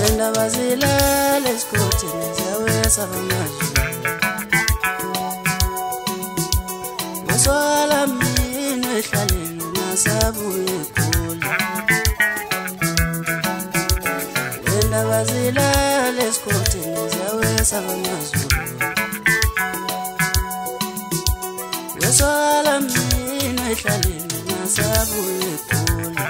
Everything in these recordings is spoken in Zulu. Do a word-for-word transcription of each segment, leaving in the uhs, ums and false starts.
Indaba zilala esikhotheni ziyawesaba amazulu. Maswala mina ehlaleni ungasabuye eGoli. Indaba zilala esikhotheni ziyawesaba amazulu. Maswala mina ehlaleni ungasabuye eGoli.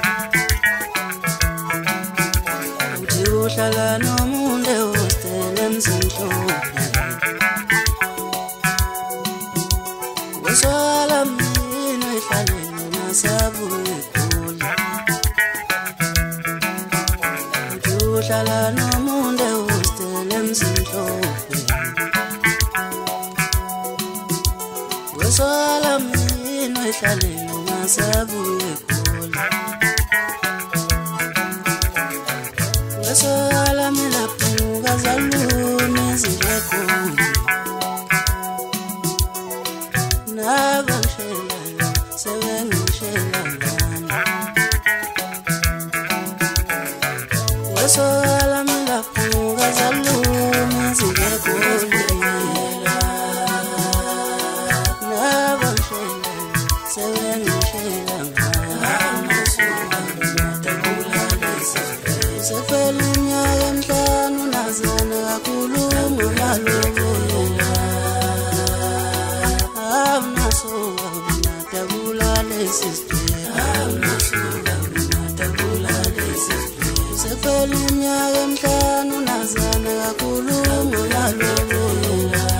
Uthi uhlala nomuntu ehostela emzimhlophe. Maswala mina ehlaleni ungasabuye eGoli. Uthi uhlala nomuntu ehostela emzimhlophe. Maswala mina ehlaleni ungasabuye eGoli. Maswala mina phuka zaluni zilekhona. Nabangishela sebengishela ngani. Maswala mina phuka zaluni zilekhona. Nabangishela sebengishela ngani. Sefeli iminyaka emihlanu nazana kakhuluma malobolo. Awunasoka unadabula lesi sibheke. Awunasoka unadabula lesi sibheke. Sefeli iminyaka emihlanu nazana kakhuluma malobolo.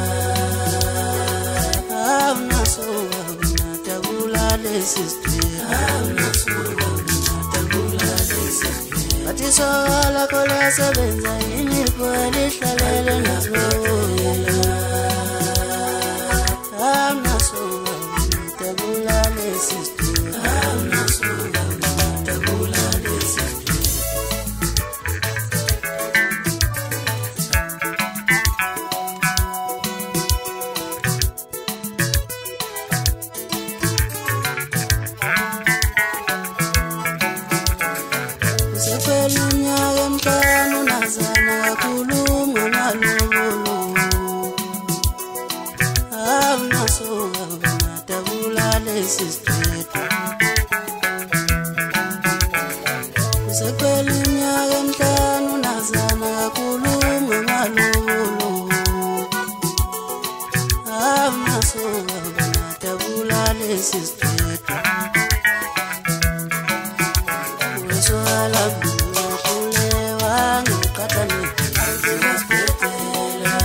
Awunasoka unadabula lesi sibheke. Awunasoka unadabula lesi sibheke. Bathi sola kola sebenza yini kweli hlalele nazoyela. Awunasoka unadabula lesi sibheke. Awunasoka unadabula lesi sibheke. Sefeli iminyaka emihlanu nazana kakhuluma malobolo. Awunasoka unadabula lesi sibheke. Sefeli iminyaka emihlanu nazana kakhuluma malobolo. Awunasoka unadabula lesi sibheke. Maswala mina hlulewa ngiqathane ngizibhedlela.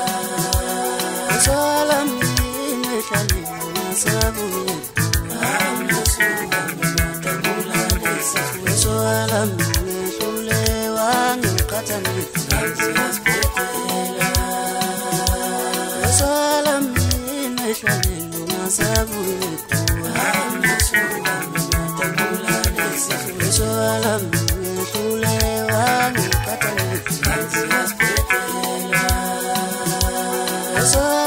Maswala mina ehlaleni ungasabuye eGoli. Awunasoka unadabula lesi sibheke. Maswala mina hlulewa ngiqathane ngizibhedlela. Maswala mina ehlaleni ungasabuye eGoli. Awunasoka unadabula lesi sibheke. Maswala mina hlulewa ngiqathane ngizibhedlela.